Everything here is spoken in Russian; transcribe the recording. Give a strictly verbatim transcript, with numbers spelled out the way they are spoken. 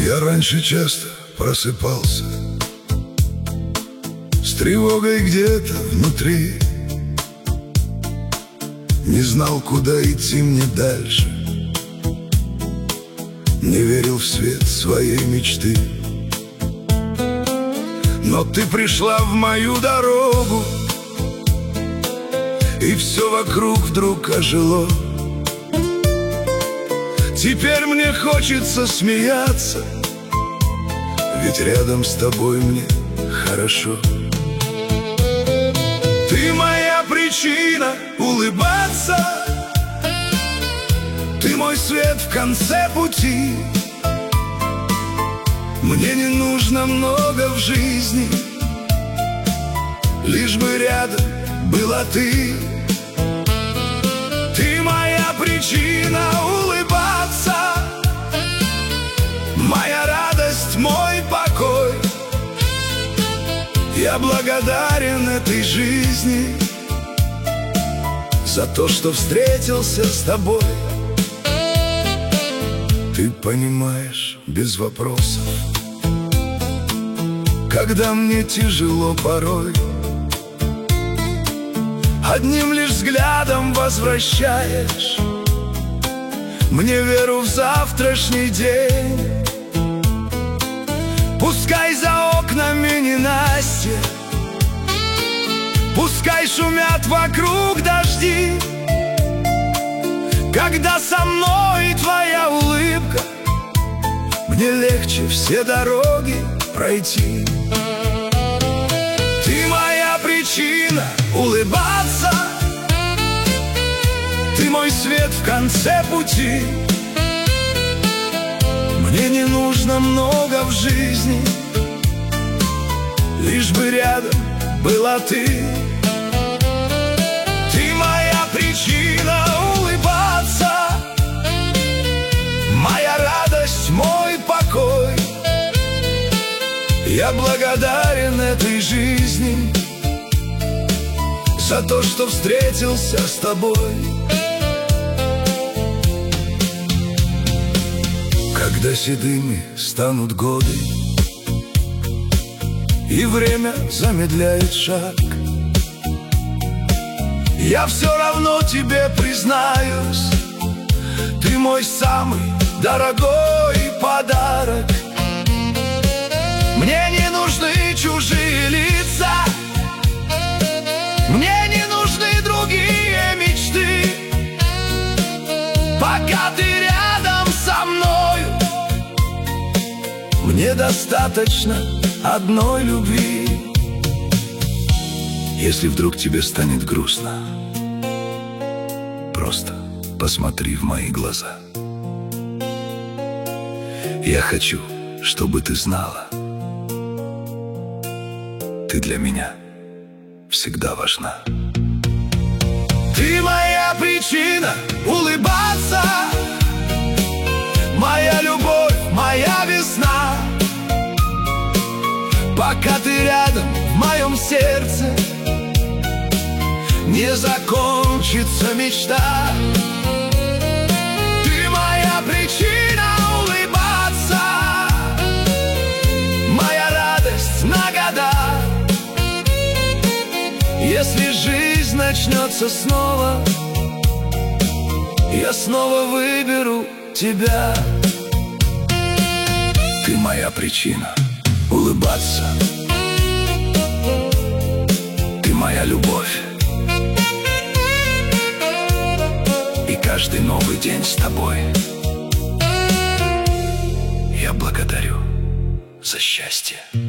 Я раньше часто просыпался с тревогой где-то внутри. Не знал, куда идти мне дальше, не верил в свет своей мечты. Но ты пришла в мою дорогу, и все вокруг вдруг ожило. Теперь мне хочется смеяться, ведь рядом с тобой мне хорошо. Ты моя причина улыбаться, ты мой свет в конце пути. Мне не нужно много в жизни, лишь бы рядом была ты. Ты моя причина улыбаться, моя радость, мой покой. Я благодарен этой жизни за то, что встретился с тобой. Ты понимаешь без вопросов, когда мне тяжело порой. Одним лишь взглядом возвращаешь мне веру в завтрашний день. Пускай за окнами ненастье, пускай шумят вокруг дожди, когда со мной твоя улыбка, мне легче все дороги пройти. Ты моя причина улыбаться, ты мой свет в конце пути. Мне не нужно много в жизни, лишь бы рядом была ты. Ты моя причина улыбаться, моя радость, мой покой. Я благодарен этой жизни за то, что встретился с тобой. Когда седыми станут годы и время замедляет шаг, я все равно тебе признаюсь, ты мой самый дорогой подарок. Мне не нужны чужие лица, мне не нужны другие мечты. Пока ты рядом со мною, мне достаточно одной любви. Если вдруг тебе станет грустно, просто посмотри в мои глаза. Я хочу, чтобы ты знала, ты для меня всегда важна. Ты моя причина улыбаться, моя любовь, моя весна. Пока ты рядом в моем сердце, не закончится мечта. Ты моя причина улыбаться, моя радость на года. Если жизнь начнется снова, я снова выберу тебя. Ты моя причина улыбаться, ты моя любовь, и каждый новый день с тобой я благодарю за счастье.